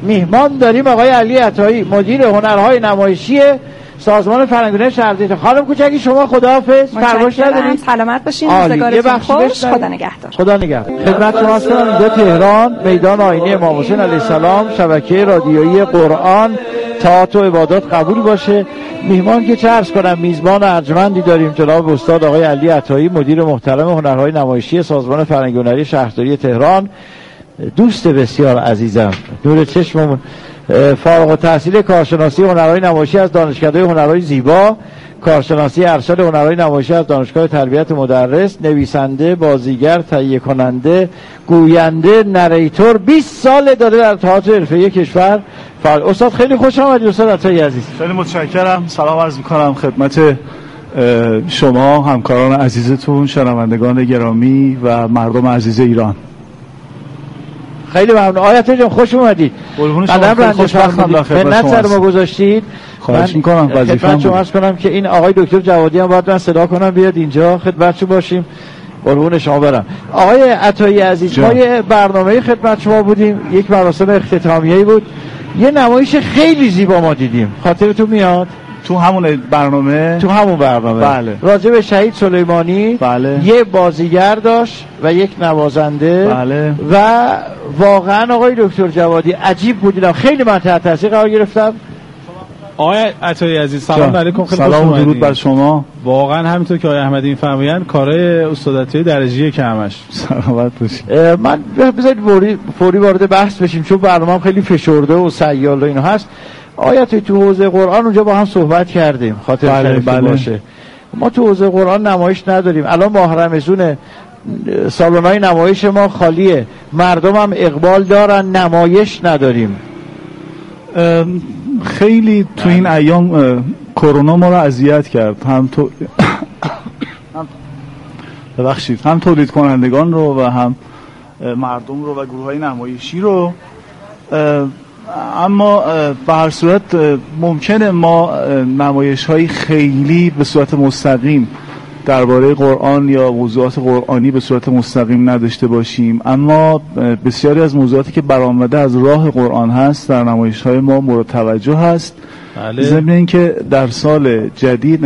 میهمان داریم آقای علی عطایی، مدیر هنرهای نمایشی سازمان فرهنگ‌گونه‌ای شهرداری. خانم کوچکی شما خداحافظ، فرمایش ندارید. سلامت باشین، روزگارتون خوش، خدا نگهدار. خدا نگهدار. خدمت شما هستم اینجا تهران، میدان آینی امام حسین علیه السلام، شبکه رادیویی قرآن، طاعت و عبادات قبول باشه. میهمان که چه عرض کنم، میزبان ارجمندی داریم، جناب استاد آقای علی عطایی، مدیر محترم هنرهای نمایشی سازمان فرهنگ‌گونه‌ای شهرداری تهران، دوست بسیار عزیزم، نور چشممون، فارغ التحصیل کارشناسی هنرهای نمایشی از دانشکده هنرهای زیبا، کارشناسی ارشد هنرهای نمایشی از دانشگاه تربیت مدرس، نویسنده، بازیگر، تهیه کننده، گوینده، نریتور، 20 سال داره در تئاتر حرفه‌ای کشور فعال. استاد خیلی خوش آمدید استاد عطایی عزیز. خیلی متشکرم. سلام عرض می‌کنم خدمت شما، همکاران عزیزتون، شنوندگان گرامی و مردم عزیز ایران. خیلی ممنون. آیت جان خوش اومدید. قدم رنده فرمودید. منت سر ما گذاشتید. خواهش می‌کنم. خدمت شما عرض کنم که این آقای دکتر جوادی هم باید من صدا کنم بیاد اینجا خدمتتون باشیم. قربون شما برم. آقای عطایی عزیز، ما یه برنامه خدمت شما بودیم، یک مراسم اختتامیه‌ای بود. یه نمایش خیلی زیبا ما دیدیم. خاطرتون میاد؟ تو همون برنامه بله. راجع به شهید سلیمانی. بله. یه بازیگر داشت و یک نوازنده. بله. و واقعا آقای دکتر جوادی عجیب بودید. خیلی من تحت تاثیر قرار گرفتم. آقای عطایی عزیز سلام علیکم، خیلی سلام و درود بر شما. واقعا همینطور که آقای احمدی میفرمایند کارهای استاد عطایی درجه یک همش. سلامت باشید. من بذارید فوری وارد بحث بشیم چون برنامه خیلی فشرده و سیال و اینا هست. آیت تو حوزه قرآن اونجا با هم صحبت کردیم، خاطر باشه. ما تو حوزه قرآن نمایش نداریم. الان ماه رمضون، سالن‌های نمایش ما خالیه، مردم هم اقبال دارن، نمایش نداریم. خیلی تو این ایام کرونا ما رو اذیت کرد، هم تولید کنندگان رو و هم مردم رو و گروه‌های نمایشی رو. اما به هر صورت ممکنه ما نمایش‌های خیلی به صورت مستقیم درباره قرآن یا موضوعات قرآنی به صورت مستقیم نداشته باشیم، اما بسیاری از موضوعاتی که برآمده از راه قرآن هست در نمایش‌های ما مورد توجه هست. ضمن اینکه در سال جدید